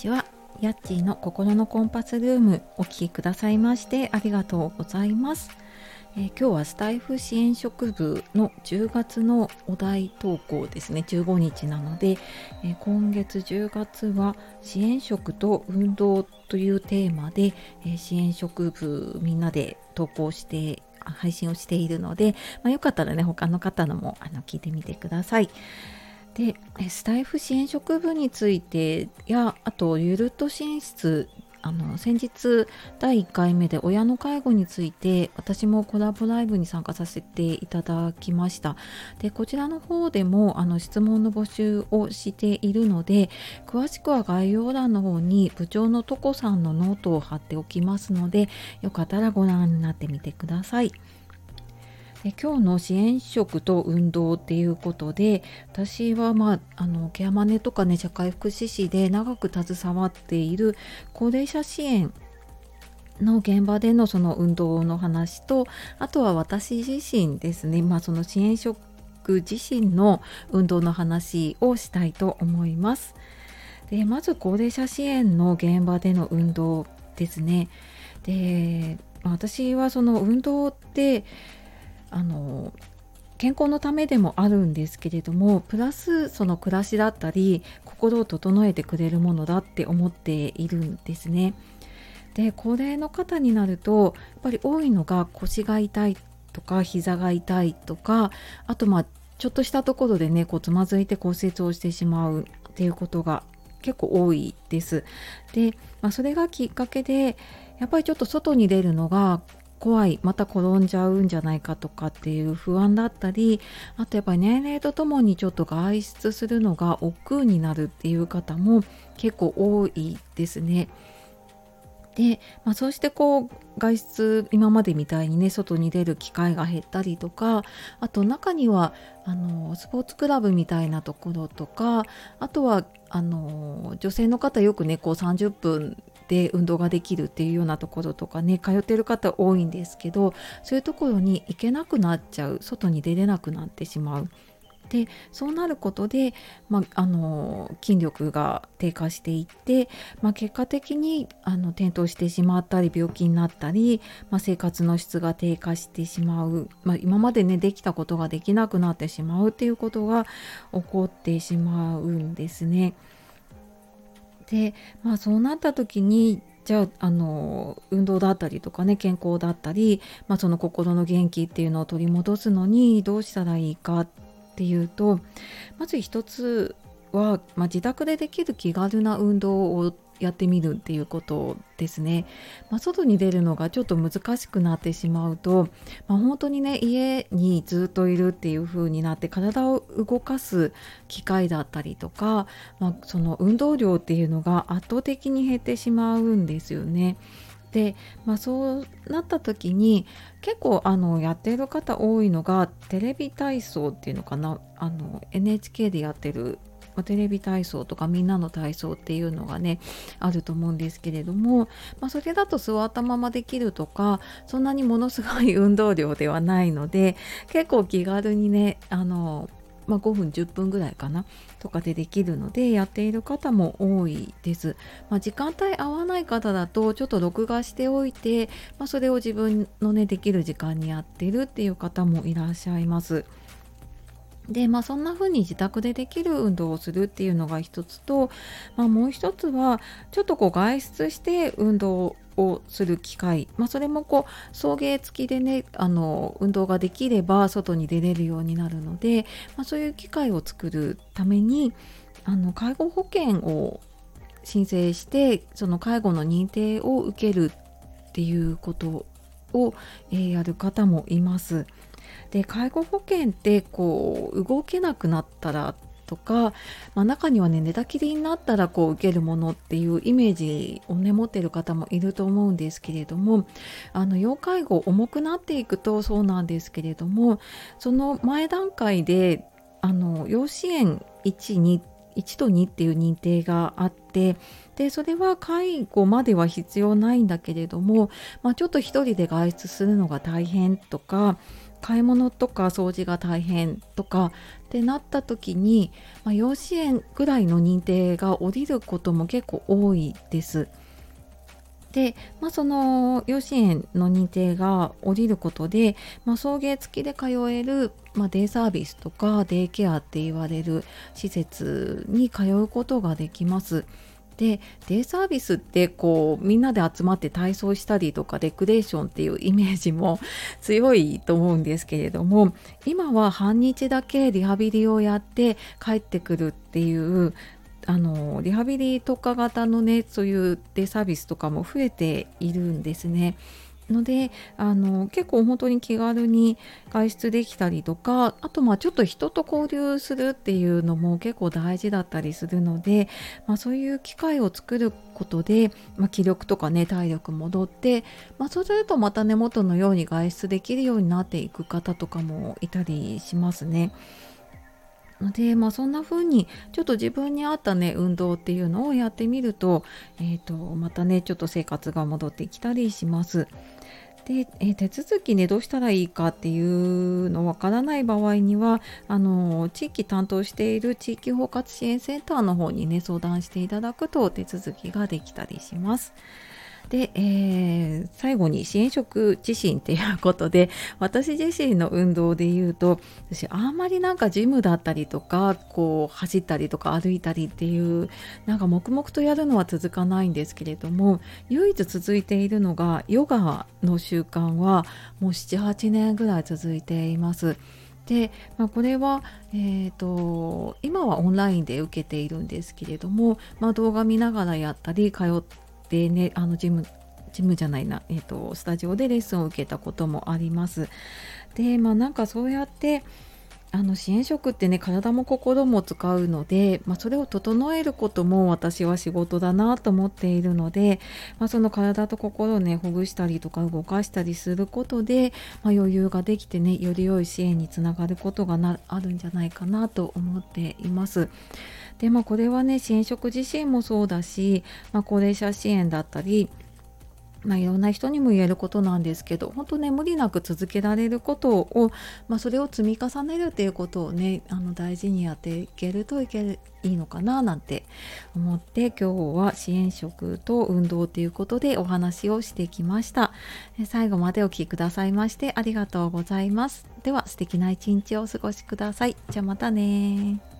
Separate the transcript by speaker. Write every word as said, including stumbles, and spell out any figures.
Speaker 1: ちは。やっちーの心のコンパスルーム、お聞きくださいましてありがとうございます。えー、今日はスタイフ支援職部のじゅうがつのお題投稿ですね。じゅうごにちなので、えー、今月じゅうがつは支援職と運動というテーマで、えー、支援職部みんなで投稿して配信をしているので、まあ、よかったらね他の方のもあの聞いてみてください。で、スタイフ支援職部についてや、あとゆるっと支援室、あの先日だいいっかいめで親の介護について私もコラボライブに参加させていただきました。でこちらの方でもあの質問の募集をしているので、詳しくは概要欄の方に部長のとこさんのノートを貼っておきますので、よかったらご覧になってみてください。で今日の支援職と運動っていうことで、私は、まあ、あのケアマネとかね社会福祉士で長く携わっている高齢者支援の現場でのその運動の話と、あとは私自身ですね、まあ、その支援職自身の運動の話をしたいと思います。でまず高齢者支援の現場での運動ですね。で、まあ、私はその運動ってあの健康のためでもあるんですけれども、プラスその暮らしだったり心を整えてくれるものだって思っているんですね。で高齢の方になるとやっぱり多いのが腰が痛いとか膝が痛いとか、あとまあちょっとしたところでねこうつまずいて骨折をしてしまうっていうことが結構多いです。で、まあ、それがきっかけでやっぱりちょっと外に出るのが怖い、また転んじゃうんじゃないかとかっていう不安だったり、あとやっぱり年齢とともにちょっと外出するのが億劫になるっていう方も結構多いですね。で、まあ、そうしてこう外出今までみたいにね外に出る機会が減ったりとか、あと中にはあのスポーツクラブみたいなところとか、あとはあの女性の方よくねこうさんじゅっぷんで運動ができるっていうようなところとかね通ってる方多いんですけど、そういうところに行けなくなっちゃう、外に出れなくなってしまう。でそうなることで、まあ、あの筋力が低下していって、まあ、結果的にあの転倒してしまったり病気になったり、まあ、生活の質が低下してしまう、まあ、今までねできたことができなくなってしまうっていうことが起こってしまうんですね。で、まあ、そうなった時にじゃあ、あの運動だったりとかね健康だったり、まあ、その心の元気っていうのを取り戻すのにどうしたらいいかっていうと、まず一つは、まあ、自宅でできる気軽な運動をやってみるっていうことですね。まあ、外に出るのがちょっと難しくなってしまうと、まあ、本当にね家にずっといるっていう風になって体を動かす機会だったりとか、まあ、その運動量っていうのが圧倒的に減ってしまうんですよね。で、まあ、そうなった時に結構あのやっている方多いのがテレビ体操っていうのかな、あの エヌエイチケー でやってるまあテレビ体操とかみんなの体操っていうのがねあると思うんですけれども、まあ、それだと座ったままできるとかそんなにものすごい運動量ではないので、結構気軽にねあのまあ、ごふんじゅっぷんぐらいかなとかでできるのでやっている方も多いです。まあ、時間帯合わない方だとちょっと録画しておいて、まあ、それを自分のねできる時間にやってるっていう方もいらっしゃいます。で、まあ、そんな風に自宅でできる運動をするっていうのが一つと、まあ、もう一つはちょっとこう外出して運動をする機会、まあ、それもこう送迎付きでねあの運動ができれば外に出れるようになるので、まあ、そういう機会を作るためにあの介護保険を申請してその介護の認定を受けるっていうことを、えーやる方もいます。で介護保険ってこう動けなくなったらとか、まあ、中にはね寝たきりになったらこう受けるものっていうイメージをね持ってる方もいると思うんですけれども、あの要介護重くなっていくとそうなんですけれども、その前段階であの要支援いち、にいちとにっていう認定があって、でそれは介護までは必要ないんだけれども、まあ、ちょっと一人で外出するのが大変とか買い物とか掃除が大変とかってなった時に、まあ、養子縁ぐらいの認定が下りることも結構多いです。で、まあ、その養子縁の認定が下りることで、まあ、送迎付きで通える、まあ、デイサービスとかデイケアって言われる施設に通うことができます。で、デイサービスってこうみんなで集まって体操したりとかレクレーションっていうイメージも強いと思うんですけれども、今は半日だけリハビリをやって帰ってくるっていうあのリハビリ特化型のね、そういうデイサービスとかも増えているんですね。のであの結構本当に気軽に外出できたりとか、あとまあちょっと人と交流するっていうのも結構大事だったりするので、まあ、そういう機会を作ることで、まあ、気力とかね体力戻って、まあ、そうするとまたね元のように外出できるようになっていく方とかもいたりしますね。ので、まあ、そんな風にちょっと自分に合ったね運動っていうのをやってみると、えーと、またねちょっと生活が戻ってきたりします。で、えー手続きねどうしたらいいかっていうのわからない場合には、あの地域担当している地域包括支援センターの方にね相談していただくと手続きができたりします。で、えー最後に支援職自身っていうことで、私自身の運動で言うと、私あんまりなんかジムだったりとかこう走ったりとか歩いたりっていうなんか黙々とやるのは続かないんですけれども、唯一続いているのがヨガの習慣はもうななはちねんぐらい続いています。で、まあ、これは、えーと、今はオンラインで受けているんですけれども、まあ、動画見ながらやったり通ってね、あのジムジムじゃないな、えーと、スタジオでレッスンを受けたこともあります。で、まあなんかそうやってあの支援職ってね体も心も使うので、まあ、それを整えることも私は仕事だなと思っているので、まあ、その体と心をねほぐしたりとか動かしたりすることで、まあ、余裕ができてねより良い支援につながることがなあるんじゃないかなと思っています。で、まあ、これはね支援職自身もそうだし、まあ、高齢者支援だったり、まあ、いろんな人にも言えることなんですけど、本当ね無理なく続けられることを、まあ、それを積み重ねるっていうことをねあの大事にやっていけるといけるいいのかななんて思って、今日は支援職と運動ということでお話をしてきました。最後までお聞きくださいましてありがとうございます。では素敵な一日をお過ごしください。じゃあまたね。